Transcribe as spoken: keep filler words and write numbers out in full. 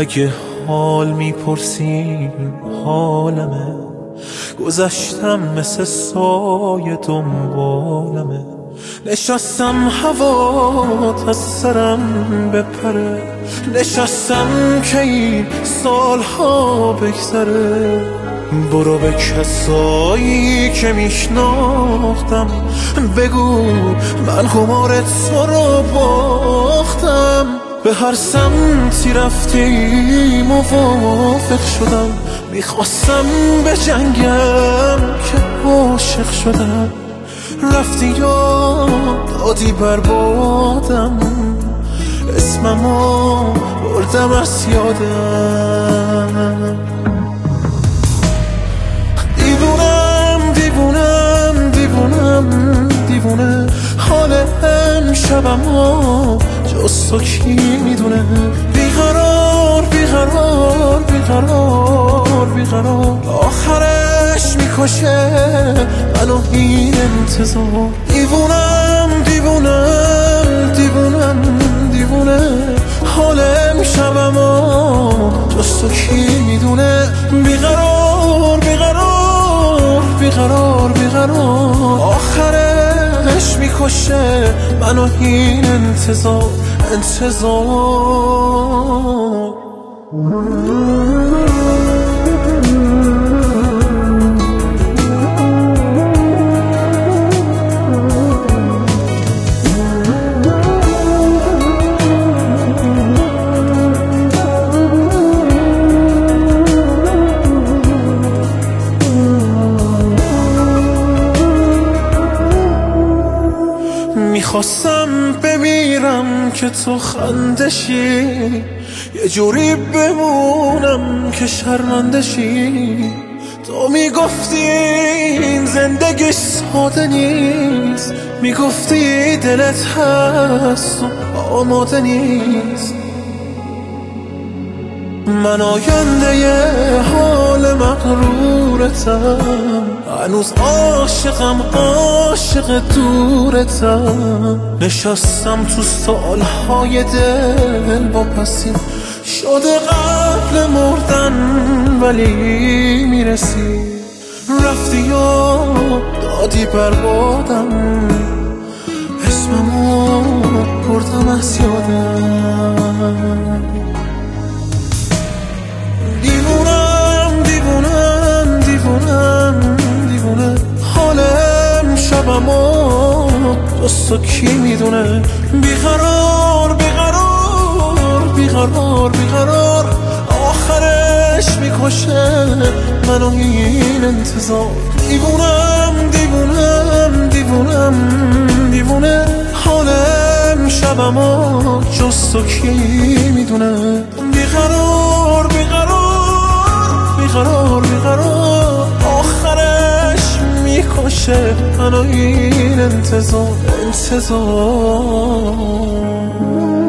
اگه حال میپرسین حالمه، گذشتم مثل سایه دنبالمه. نشستم هوات از سرم بپره، نشستم که این سالها بگذره. برو به کسایی که میشناختم بگو من قمار تو رو باختم. به هر سمتی رفتی موافق شدم، میخواستم به جنگم که عاشق شدم. رفتی یا دادی بربادم، اسممو بردم از یادم. دیوونم دیوونم دیوونم دیوونه، حال امشبمو جز تو کی میدونه. بیقرار بیقرار بیقرار بیقرار، آخرش میکشه منو این انتظار. دیوونم دیوونم دیوونم دیوونه، حال امشبمو جز تو کی میدونه. بیقرار بیقرار بیقرار بیقرار، آخرش میکشه منو این انتظار انتظار. میخواستم بمیرم که تو خندشی، یه جوری بمونم که شرمندشی. تو میگفتی این زندگی ساده نیست، میگفتی دلت هست و آماده نیست. من آینده ی حال مغرورتم، هنوز عاشقم عاشق دورتم. نشستم تو سالهای دل با پسی، شده قبل مردن ولی میرسی. رفتی یا دادی بربادم، اسممو بردم از یادم. دیوونم دیوونم دیوونم دیوونه، حال امشبمو جز تو کی میدونه. بیقرار بیقرار بیقرار بیقرار، آخرش میکشه منو این انتظار. دیوونم دیوونم دیوونم دیوونه، حال امشبمو جز تو کی میدونه. بیقرار بیقرار بیقرار بیقرار، آخرش میکشه منو این انتظار انتظار.